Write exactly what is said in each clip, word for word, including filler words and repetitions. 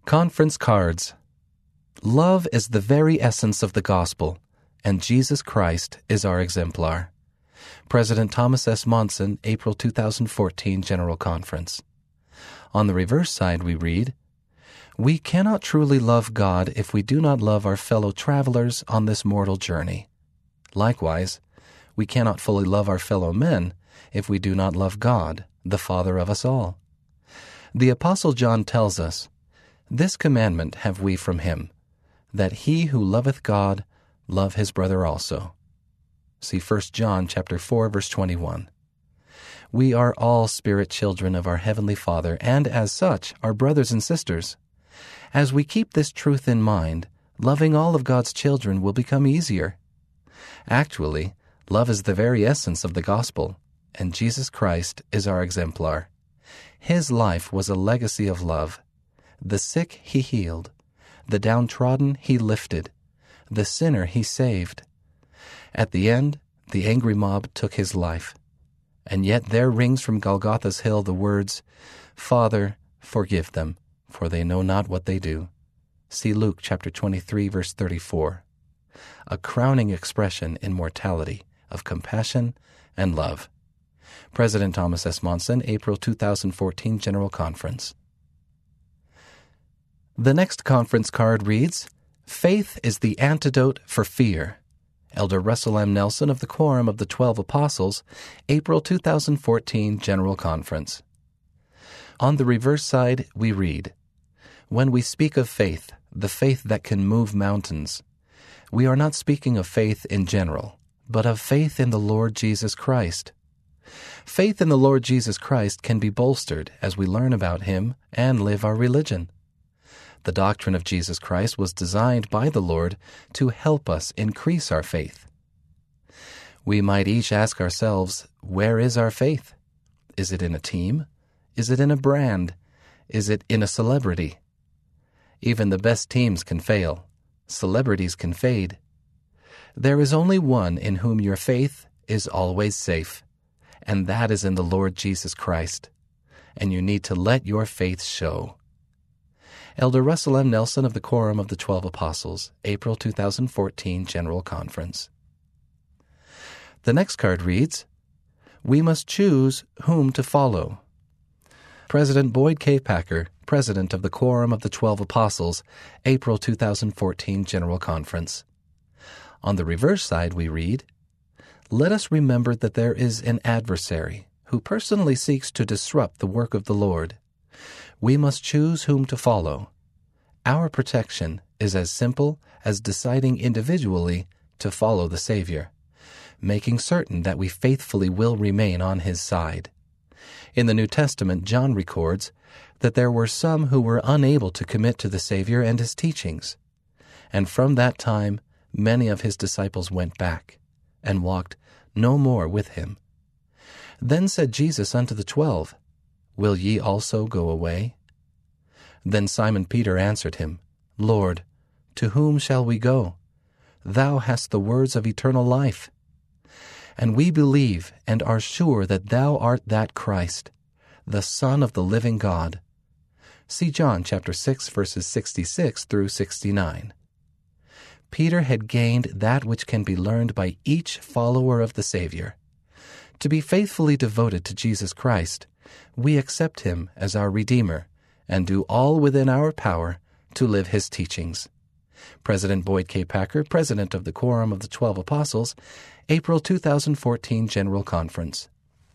Conference cards. Love is the very essence of the gospel, and Jesus Christ is our exemplar. President Thomas S. Monson, April two thousand fourteen General Conference. On the reverse side we read, "We cannot truly love God if we do not love our fellow travelers on this mortal journey. Likewise, we cannot fully love our fellow men if we do not love God, the Father of us all. The Apostle John tells us, 'This commandment have we from him, that he who loveth God love his brother also.'" See First John chapter four, verse twenty-one. We are all spirit children of our Heavenly Father, and as such, are brothers and sisters. As we keep this truth in mind, loving all of God's children will become easier. Actually, love is the very essence of the gospel, and Jesus Christ is our exemplar. His life was a legacy of love. The sick he healed, the downtrodden he lifted, the sinner he saved. At the end, the angry mob took his life. And yet there rings from Golgotha's hill the words, "Father, forgive them, for they know not what they do." See Luke chapter twenty-three, verse thirty-four. A crowning expression in mortality of compassion and love. President Thomas S. Monson, April two thousand fourteen General Conference. The next conference card reads, "Faith is the antidote for fear." Elder Russell M. Nelson of the Quorum of the Twelve Apostles, April two thousand fourteen General Conference. On the reverse side, we read, "When we speak of faith, the faith that can move mountains, we are not speaking of faith in general, but of faith in the Lord Jesus Christ. Faith in the Lord Jesus Christ can be bolstered as we learn about Him and live our religion. The doctrine of Jesus Christ was designed by the Lord to help us increase our faith. We might each ask ourselves, where is our faith? Is it in a team? Is it in a brand? Is it in a celebrity? Even the best teams can fail. Celebrities can fade. There is only one in whom your faith is always safe, and that is in the Lord Jesus Christ, and you need to let your faith show. Elder Russell M. Nelson of the Quorum of the Twelve Apostles, April two thousand fourteen General Conference. The next card reads, "We must choose whom to follow." President Boyd K. Packer, President of the Quorum of the Twelve Apostles, April two thousand fourteen General Conference. On the reverse side we read, "Let us remember that there is an adversary who personally seeks to disrupt the work of the Lord. We must choose whom to follow. Our protection is as simple as deciding individually to follow the Savior, making certain that we faithfully will remain on His side. In the New Testament, John records that there were some who were unable to commit to the Savior and His teachings, and from that time many of His disciples went back and walked no more with Him. Then said Jesus unto the twelve, Will ye also go away? Then Simon Peter answered him, Lord, to whom shall we go? Thou hast the words of eternal life. And we believe and are sure that thou art that Christ, the Son of the living God. See John chapter six, verses sixty-six through sixty-nine. Peter had gained that which can be learned by each follower of the Savior. To be faithfully devoted to Jesus Christ, we accept Him as our Redeemer and do all within our power to live His teachings. President Boyd K. Packer, President of the Quorum of the Twelve Apostles, April two thousand fourteen General Conference.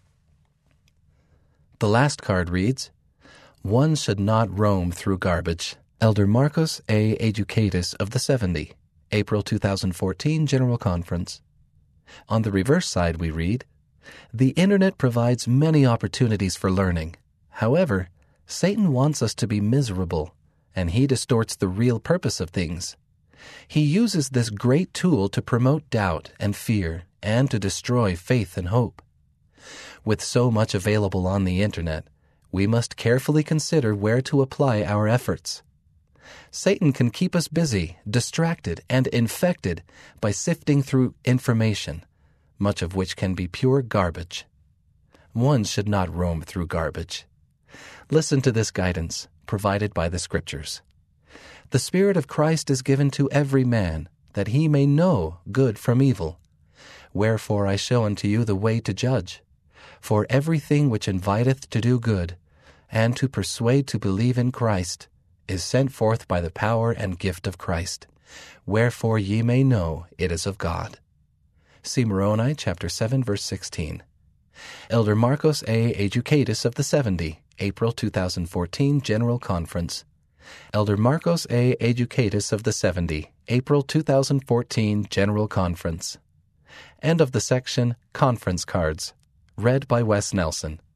The last card reads, One should not roam through garbage. Elder Marcos A. Educatus of the seventy, April two thousand fourteen General Conference. On the reverse side we read, The Internet provides many opportunities for learning. However, Satan wants us to be miserable, and he distorts the real purpose of things. He uses this great tool to promote doubt and fear and to destroy faith and hope. With so much available on the Internet, we must carefully consider where to apply our efforts. Satan can keep us busy, distracted, and infected by sifting through information, much of which can be pure garbage. One should not roam through garbage. Listen to this guidance provided by the Scriptures. The Spirit of Christ is given to every man, that he may know good from evil. Wherefore I show unto you the way to judge. For everything which inviteth to do good, and to persuade to believe in Christ, is sent forth by the power and gift of Christ. Wherefore ye may know it is of God. See Moroni chapter seven, verse sixteen. Elder Marcos A. Educatus of the seventy, April two thousand fourteen General Conference. Elder Marcos A. Educatus of the seventy, April two thousand fourteen General Conference. End of the section, Conference Cards. Read by Wes Nelson.